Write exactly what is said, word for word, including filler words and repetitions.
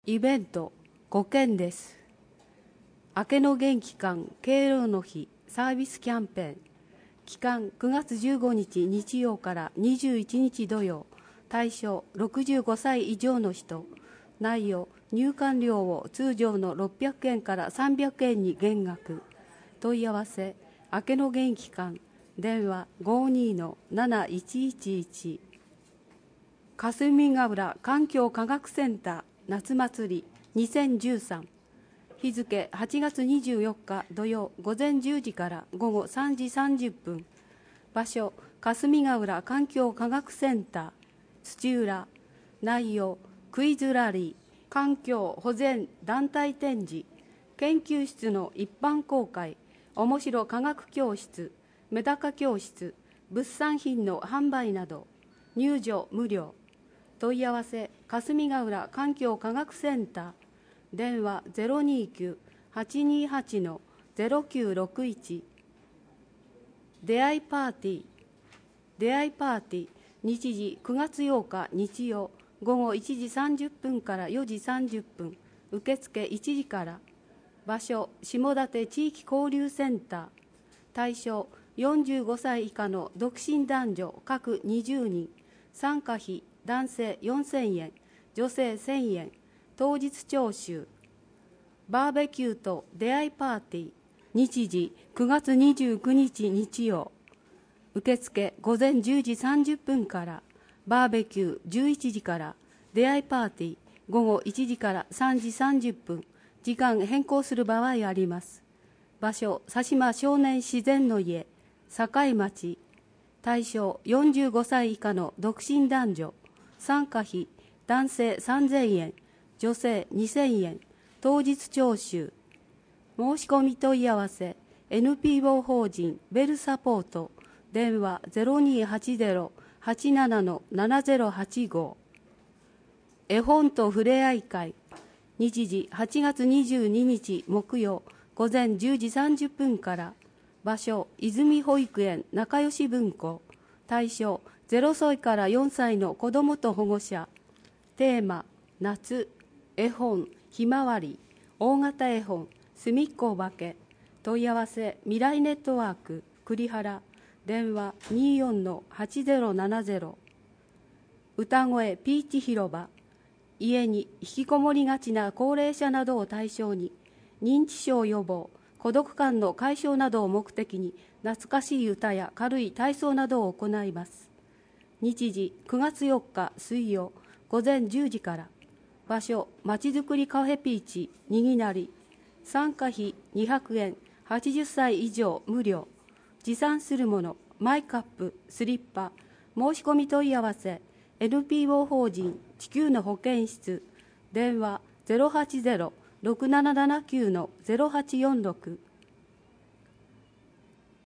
イベントごけんです。明けの元気館敬老の日サービスキャンペーン。期間くがつじゅうごにち日曜からにじゅういちにち土曜。対象ろくじゅうごさい以上の人。内容入館料を通常のろっぴゃくえんからさんびゃくえんに減額。問い合わせ明けの元気館電話 ごーにーのなないちいちいち。霞ヶ浦環境科学センター夏祭りにせんじゅうさん。日付はちがつにじゅうよっか土曜午前じゅうじから午後さんじさんじゅっぷん。場所霞ヶ浦環境科学センター土浦。内容クイズラリー、環境保全団体展示、研究室の一般公開、面白科学教室、メダカ教室、物産品の販売など。入場無料。問い合わせ霞ヶ浦環境科学センター電話 ゼロにーきゅう はちにーはち ゼロきゅうろくいち。出会いパーティー出会いパーティー日時くがつようか日曜午後いちじさんじゅっぷんからよじさんじゅっぷん。受付いちじから。場所下館地域交流センター。対象よんじゅうごさい以下の独身男女各にじゅうにん。参加費男性よんせんえん、女性せんえん。当日徴収。バーベキューと出会いパーティー日時くがつにじゅうくにち日曜。受付午前じゅうじさんじゅっぷんから。バーベキューじゅういちじから。出会いパーティー午後いちじからさんじさんじゅっぷん。時間変更する場合あります。場所佐島少年自然の家境町。対象よんじゅうごさい以下の独身男女。参加費男性さんぜんえん、女性にせんえん。当日徴収。申し込み問い合わせ エヌピーオー 法人ベルサポート電話 ゼロにーはちゼロ はちななのななゼロはちご。絵本とふれあい会日時はちがつにじゅうににち木曜午前じゅうじさんじゅっぷんから。場所泉保育園仲良し文庫。対象ゼロさいからよんさいの子どもと保護者。テーマ夏、絵本ひまわり、大型絵本すみっこおばけ。問い合わせ未来ネットワーク栗原電話 にーよんのはちゼロななゼロ。歌声ピーチ広場家に引きこもりがちな高齢者などを対象に認知症予防、孤独感の解消などを目的に懐かしい歌や軽い体操などを行います。日時くがつよっか水曜午前じゅうじから。場所まちづくりカフェピーチにぎなり。参加費にひゃくえん、はちじゅっさい以上無料。持参するものマイカップ、スリッパ。申し込み問い合わせ エヌピーオー 法人地球の保健室電話 ゼロはちゼロ ろくなななきゅうのゼロはちよんろく。